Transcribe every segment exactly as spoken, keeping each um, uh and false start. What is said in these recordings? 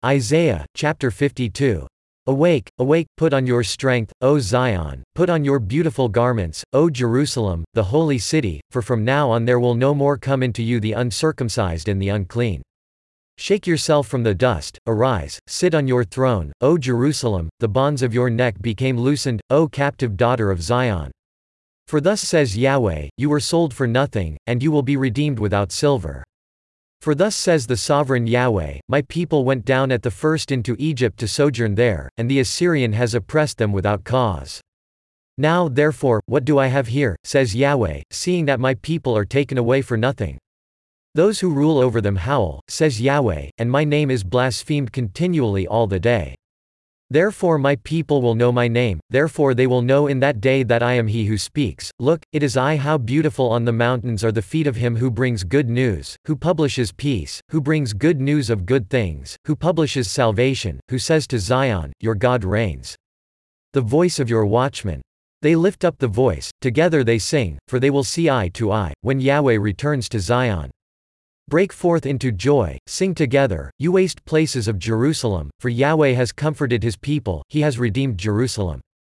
Isaiah, chapter fifty-two. Awake, awake, put on your strength, O Zion, put on your beautiful garments, O Jerusalem, the holy city, for from now on there will no more come into you the uncircumcised and the unclean. Shake yourself from the dust, arise, sit on your throne, O Jerusalem, the bonds of your neck became loosened, O captive daughter of Zion. For thus says Yahweh, you were sold for nothing, and you will be redeemed without silver. For thus says the sovereign Yahweh, my people went down at the first into Egypt to sojourn there, and the Assyrian has oppressed them without cause. Now therefore, what do I have here, says Yahweh, seeing that my people are taken away for nothing? Those who rule over them howl, says Yahweh, and my name is blasphemed continually all the day. Therefore my people will know my name, therefore they will know in that day that I am he who speaks. Look, it is I. How beautiful on the mountains are the feet of him who brings good news, who publishes peace, who brings good news of good things, who publishes salvation, who says to Zion, your God reigns. The voice of your watchmen. They lift up the voice, together they sing, for they will see eye to eye, when Yahweh returns to Zion. Break forth into joy, sing together, you waste places of Jerusalem, for Yahweh has comforted his people, he has redeemed Jerusalem.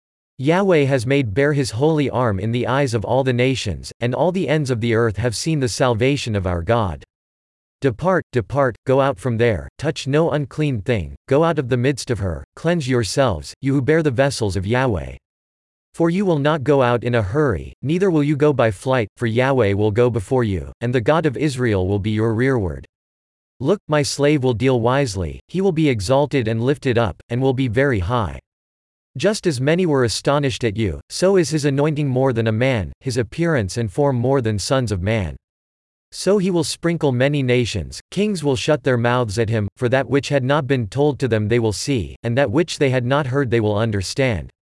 Yahweh has made bare his holy arm in the eyes of all the nations, and all the ends of the earth have seen the salvation of our God. Depart, depart, go out from there, touch no unclean thing, go out of the midst of her, cleanse yourselves, you who bear the vessels of Yahweh. For you will not go out in a hurry, neither will you go by flight, for Yahweh will go before you, and the God of Israel will be your rearward. Look, my slave will deal wisely, he will be exalted and lifted up, and will be very high. Just as many were astonished at you, so is his anointing more than a man, his appearance and form more than sons of man. So he will sprinkle many nations, kings will shut their mouths at him, for that which had not been told to them they will see, and that which they had not heard they will understand.